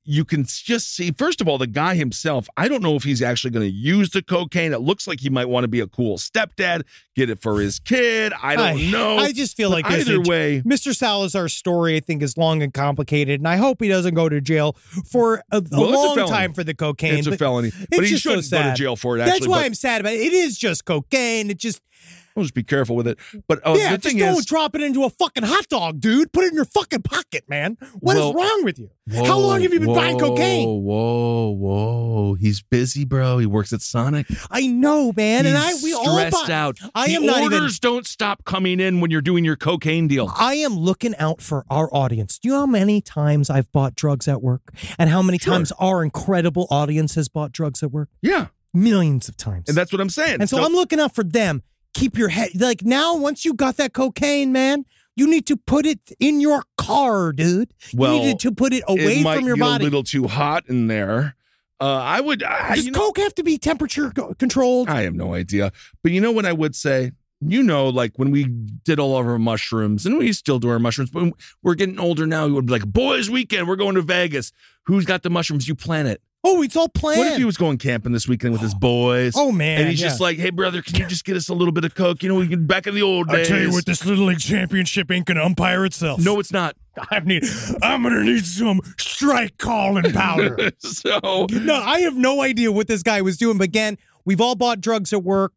you can just see, first of all, the guy himself, I don't know if he's actually going to use the cocaine. It looks like he might want to be a cool stepdad, get it for his kid. I don't know. I just feel But like either way, Mr. Salazar's story, I think, is long and complicated, and I hope he doesn't go to jail for a long time for the cocaine. It's a felony. But he shouldn't go to jail for it, actually. That's why I'm sad about it. It is just cocaine. It just... We'll just be careful with it. But the just thing don't is, drop it into a fucking hot dog, dude. Put it in your fucking pocket, man. What is wrong with you? How long have you been buying cocaine? Whoa. He's busy, bro. He works at Sonic. I know, man. He's stressed out. Orders don't stop coming in when you're doing your cocaine deal. I am looking out for our audience. Do you know how many times I've bought drugs at work? And how many times our incredible audience has bought drugs at work? Yeah. Millions of times. And that's what I'm saying. And so I'm looking out for them. Keep your head, like now, once you got that cocaine, man, you need to put it in your car, dude. You need to put it away from your body. It might be a little too hot in there. Does coke have to be temperature controlled? I have no idea. But you know what I would say? Like when we did all of our mushrooms, and we still do our mushrooms, but we're getting older now. We would be like, boys weekend, we're going to Vegas. Who's got the mushrooms? You plan it. Oh, it's all planned. What if he was going camping this weekend with his boys? Oh, man. And he's just like, hey, brother, can you just get us a little bit of coke? You know, we can back in the old days. I tell you what, this Little League Championship ain't going to umpire itself. No, it's not. I'm going to need some strike calling powder. No, I have no idea what this guy was doing. But again, we've all bought drugs at work.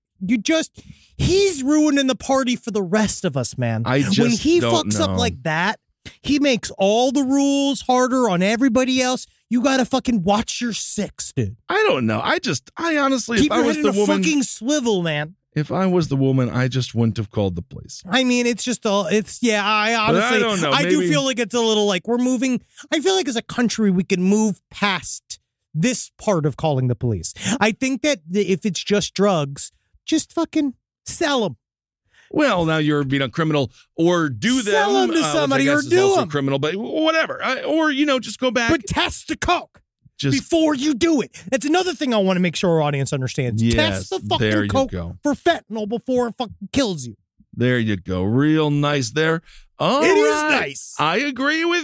He's ruining the party for the rest of us, man. When he fucks up like that, he makes all the rules harder on everybody else. You gotta fucking watch your six, dude. I don't know. I honestly, keep if your I was head the in a woman, fucking swivel, man. If I was the woman, I just wouldn't have called the police. I mean, I honestly, I don't know. I do feel like it's a little like we're moving. I feel like as a country, we can move past this part of calling the police. I think that if it's just drugs, just fucking sell them. Well, now you're being a criminal, or do them. Sell them to somebody, or do them. Criminal, but whatever. Or just go back. But test the coke before you do it. That's another thing I want to make sure our audience understands. Yes, test the fucking coke for fentanyl before it fucking kills you. There you go. Real nice there. All it right. is nice. I agree with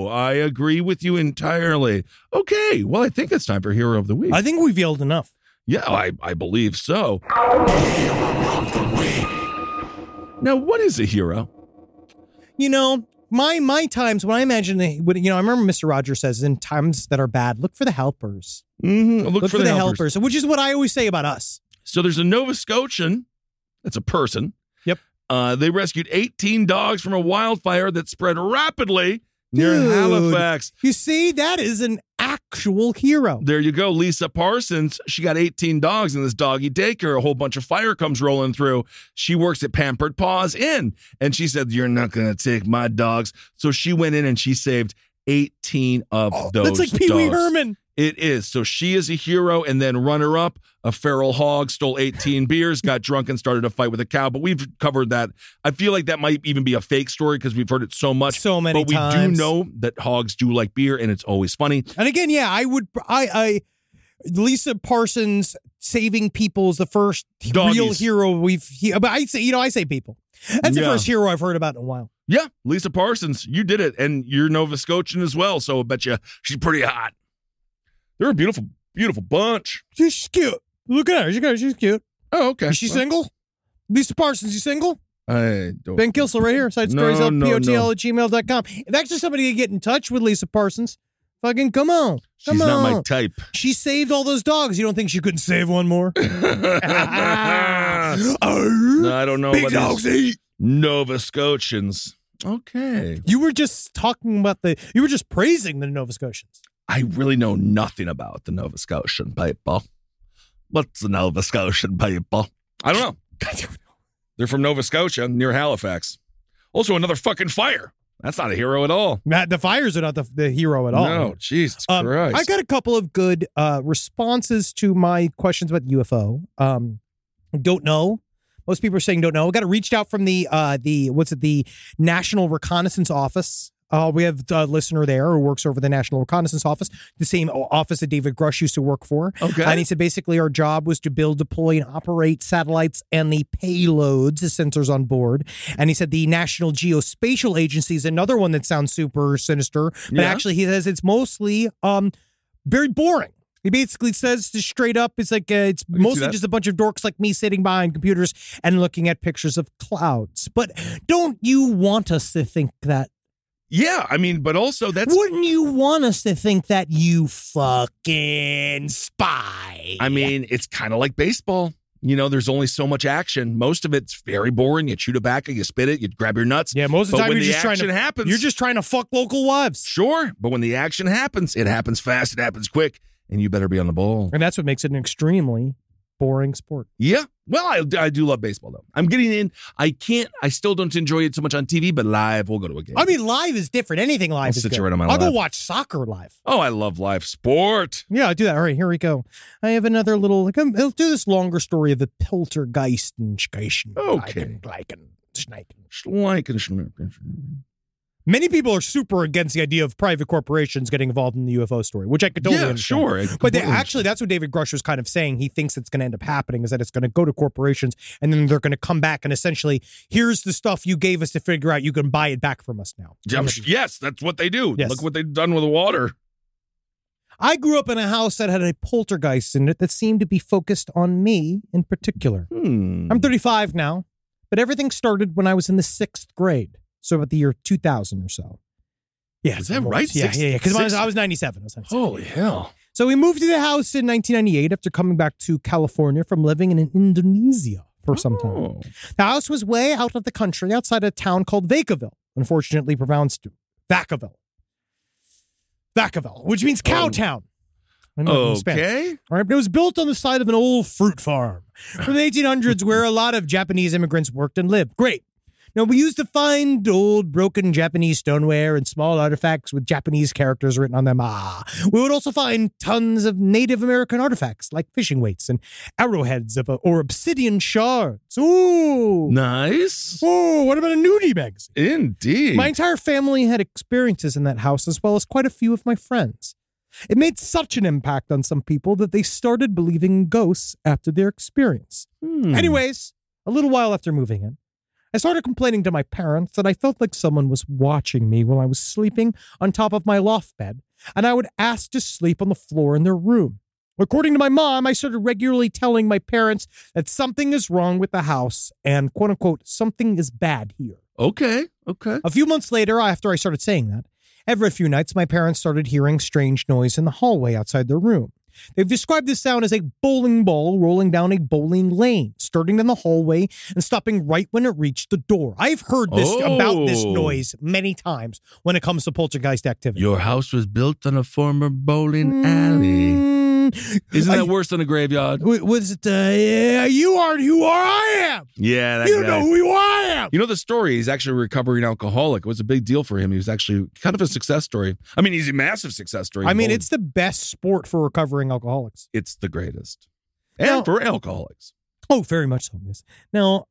you entirely. Okay. Well, I think it's time for Hero of the Week. I think we've yelled enough. Yeah, I believe so. Now, what is a hero? My times when I imagine, I remember Mr. Rogers says, in times that are bad, look for the helpers. Mm-hmm. Look for the helpers, which is what I always say about us. So there's a Nova Scotian, that's a person. Yep. They rescued 18 dogs from a wildfire that spread rapidly near Halifax. You see, that is an actual hero. There you go. Lisa Parsons, she got 18 dogs in this doggy daycare. A whole bunch of fire comes rolling through. She works at Pampered Paws Inn, and she said, you're not going to take my dogs. So she went in and she saved 18 of those dogs. That's like Pee Wee Herman. It is. So she is a hero, and then runner-up, a feral hog, stole 18 beers, got drunk, and started a fight with a cow. But we've covered that. I feel like that might even be a fake story because we've heard it so much. So many times. But we do know that hogs do like beer, and it's always funny. And again, Lisa Parsons saving people is the first real hero but I say people. That's the first hero I've heard about in a while. Yeah, Lisa Parsons, you did it, and you're Nova Scotian as well, so I bet you she's pretty hot. They're a beautiful, beautiful bunch. She's cute. Look at her. She's cute. Oh, okay. Is she single? Lisa Parsons, you single? I don't. Ben Kilsel right here. Side stories POTL@gmail.com. If actually somebody can get in touch with Lisa Parsons, fucking come on. She's not my type. She saved all those dogs. You don't think she couldn't save one more? No, I don't know. Big dogs eat. Nova Scotians. Okay. You were just talking about you were just praising the Nova Scotians. I really know nothing about the Nova Scotian people. What's the Nova Scotian people? I don't know. They're from Nova Scotia, near Halifax. Also, another fucking fire. That's not a hero at all. The fires are not the hero at all. No, Jesus Christ. I got a couple of good responses to my questions about the UFO. Don't know. Most people are saying don't know. I got reached out from the National Reconnaissance Office. We have a listener there who works over the National Reconnaissance Office, the same office that David Grush used to work for. Okay. And he said basically our job was to build, deploy, and operate satellites and the payloads, the sensors on board. And he said the National Geospatial Agency is another one that sounds super sinister, but actually he says it's mostly very boring. He basically says just straight up, it's like it's mostly just a bunch of dorks like me sitting behind computers and looking at pictures of clouds. But don't you want us to think that? Yeah, I mean, but also that's... Wouldn't you want us to think that, you fucking spy? I mean, it's kind of like baseball. You know, there's only so much action. Most of it's very boring. You shoot it back, you spit it, you grab your nuts. Yeah, most of the time you're just trying to fuck local wives. Sure, but when the action happens, it happens fast, it happens quick. And you better be on the ball. And that's what makes it an extremely boring sport. Yeah. Well, I do love baseball, though. I'm getting in. I still don't enjoy it so much on TV, but live, we'll go to a game. I mean, live is different. Anything live is sit good. you right on my I'll go lap. watch soccer live. Oh, I love live sport. Yeah, I do that. All right, here we go. I have another little, I'll do this longer story of the Poltergeist and Scheichen. Okay. Many people are super against the idea of private corporations getting involved in the UFO story, which I could totally understand. Sure. But actually, that's what David Grush was kind of saying. He thinks it's going to end up happening is that it's going to go to corporations and then they're going to come back and essentially, here's the stuff you gave us to figure out. You can buy it back from us now. Yes, that's what they do. Yes. Look what they've done with the water. I grew up in a house that had a poltergeist in it that seemed to be focused on me in particular. I'm 35 now, but everything started when I was in the 6th grade. So about the year 2000 or so. Yeah. Is that right? Yeah. Because I was 97. Holy hell. So we moved to the house in 1998 after coming back to California from living in Indonesia for some time. The house was way out of the country outside a town called Vacaville, unfortunately pronounced Vacaville. Vacaville, which means cow town. Okay. All right, but it was built on the side of an old fruit farm from the 1800s where a lot of Japanese immigrants worked and lived. Great. Now, we used to find old broken Japanese stoneware and small artifacts with Japanese characters written on them. We would also find tons of Native American artifacts like fishing weights and arrowheads or obsidian shards. Ooh. Nice. Oh, what about a nudie magazine? Indeed. My entire family had experiences in that house as well as quite a few of my friends. It made such an impact on some people that they started believing in ghosts after their experience. Anyways, a little while after moving in, I started complaining to my parents that I felt like someone was watching me while I was sleeping on top of my loft bed, and I would ask to sleep on the floor in their room. According to my mom, I started regularly telling my parents that something is wrong with the house and, quote unquote, something is bad here. Okay. A few months later, after I started saying that, every few nights my parents started hearing strange noise in the hallway outside their room. They've described this sound as a bowling ball rolling down a bowling lane, starting in the hallway and stopping right when it reached the door. I've heard about this noise many times when it comes to poltergeist activity. Your house was built on a former bowling alley. Isn't that worse than a graveyard? Was it, you aren't who I am. Yeah, that You guy. know who I am. You know the story? He's actually a recovering alcoholic. It was a big deal for him. He was actually kind of a success story. I mean, he's a massive success story. I mean, it's the best sport for recovering alcoholics. It's the greatest. And for alcoholics. Oh, very much so, yes. Now,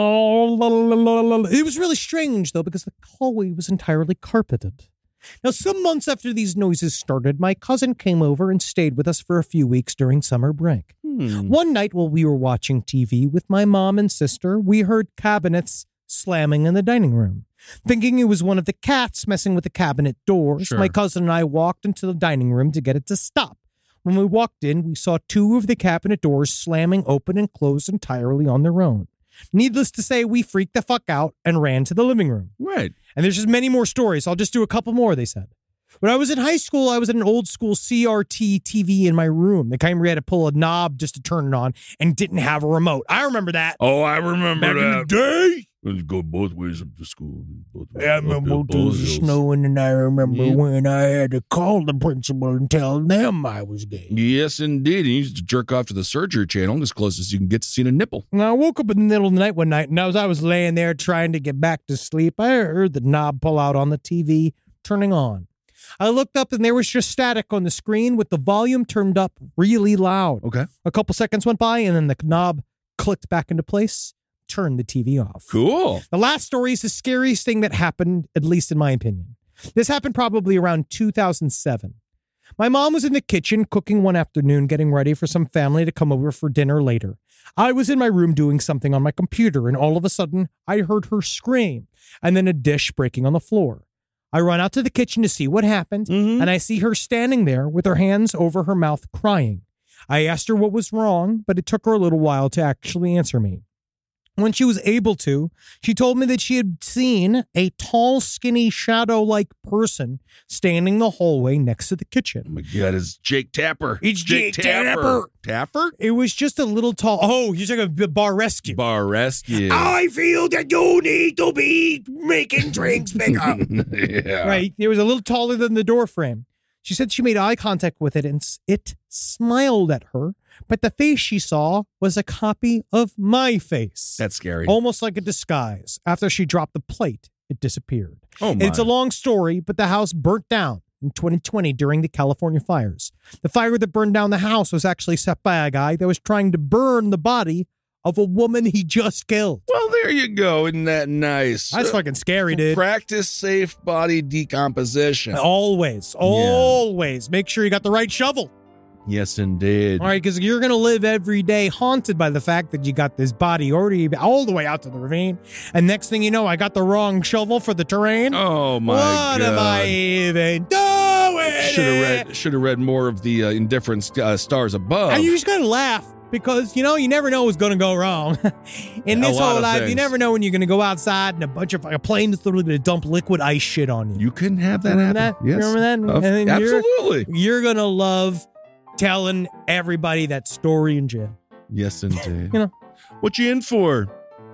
it was really strange, though, because the hallway was entirely carpeted. Now, some months after these noises started, my cousin came over and stayed with us for a few weeks during summer break. One night while we were watching TV with my mom and sister, we heard cabinets slamming in the dining room. Thinking it was one of the cats messing with the cabinet doors, my cousin and I walked into the dining room to get it to stop. When we walked in, we saw two of the cabinet doors slamming open and closed entirely on their own. Needless to say, we freaked the fuck out and ran to the living room. Right. And there's just many more stories. I'll just do a couple more, they said. When I was in high school, I was at an old school CRT TV in my room. The kind where you had to pull a knob just to turn it on and didn't have a remote. I remember that. Oh, I remember Back that. in the day. Let's go both ways up to school. I remember it was snowing, and I remember when I had to call the principal and tell them I was gay. Yes, indeed. And you used to jerk off to the surgery channel as close as you can get to seeing a nipple. And I woke up in the middle of the night one night, and as I was laying there trying to get back to sleep, I heard the knob pull out on the TV, turning on. I looked up, and there was just static on the screen with the volume turned up really loud. Okay. A couple seconds went by, and then the knob clicked back into place, turned the TV off. Cool. The last story is the scariest thing that happened, at least in my opinion. This happened probably around 2007. My mom was in the kitchen cooking one afternoon, getting ready for some family to come over for dinner later. I was in my room doing something on my computer, and all of a sudden, I heard her scream, and then a dish breaking on the floor. I run out to the kitchen to see what happened, and I see her standing there with her hands over her mouth crying. I asked her what was wrong, but it took her a little while to actually answer me. When she was able to, she told me that she had seen a tall, skinny, shadow-like person standing in the hallway next to the kitchen. Oh my God, it's Jake Tapper. It's Jake Tapper. Tapper? It was just a little tall. Oh, you're talking about Bar Rescue. Bar Rescue. I feel that you need to be making drinks bigger. Yeah. Right. It was a little taller than the door frame. She said she made eye contact with it and it smiled at her, but the face she saw was a copy of my face. That's scary. Almost like a disguise. After she dropped the plate, it disappeared. Oh my. It's a long story, but the house burnt down in 2020 during the California fires. The fire that burned down the house was actually set by a guy that was trying to burn the body of a woman he just killed. Well, there you go. Isn't that nice? That's fucking scary, dude. Practice safe body decomposition. Always. Make sure you got the right shovel. Yes, indeed. All right, because you're going to live every day haunted by the fact that you got this body already all the way out to the ravine. And next thing you know, I got the wrong shovel for the terrain. Oh, my God. What am I even doing? Should have read more of the Indifferent Stars Above. And you just got to laugh. Because, you never know what's going to go wrong. In this whole life, you never know when you're going to go outside and a bunch of planes is literally going to dump liquid ice shit on you. You couldn't have that Remember happen. that? Yes. Remember that? And then Absolutely. You're going to love telling everybody that story in jail. Yes, indeed. You know. What you in for?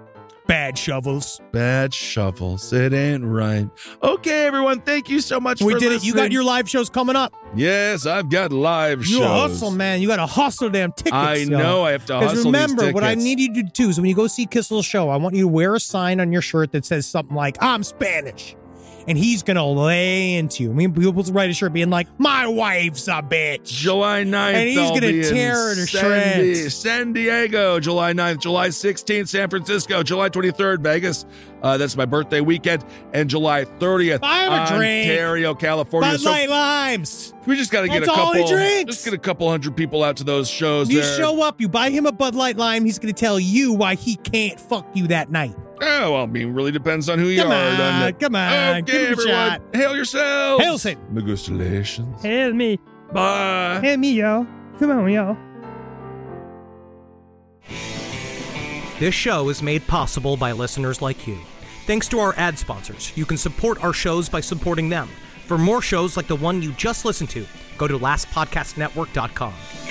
Bad shovels. Bad shovels. It ain't right. Okay, everyone. Thank you so much for listening. We did it. You got your live shows coming up. Yes, I've got live shows. You hustle, man. You got to hustle damn tickets. I know. I have to hustle these tickets. Because remember, what I need you to do is when you go see Kissel's show, I want you to wear a sign on your shirt that says something like, I'm Spanish. And he's going to lay into you. I mean, people write a shirt being like, my wife's a bitch. July 9th. And he's going to tear her to shreds. San Diego, July 9th. July 16th, San Francisco. July 23rd, Vegas. That's my birthday weekend. And July 30th, Ontario, California. Bud Light Limes. We just got to get a couple hundred people out to those shows. You show up, you buy him a Bud Light Lime, he's going to tell you why he can't fuck you that night. Oh, well, I mean, really depends on who you are, doesn't it? Come on, okay, give him everyone. a shot. Hail yourselves. Hail Satan. Megustulations. Hail me. Bye. Hail me, y'all. Come on, y'all. This show is made possible by listeners like you. Thanks to our ad sponsors, you can support our shows by supporting them. For more shows like the one you just listened to, go to lastpodcastnetwork.com.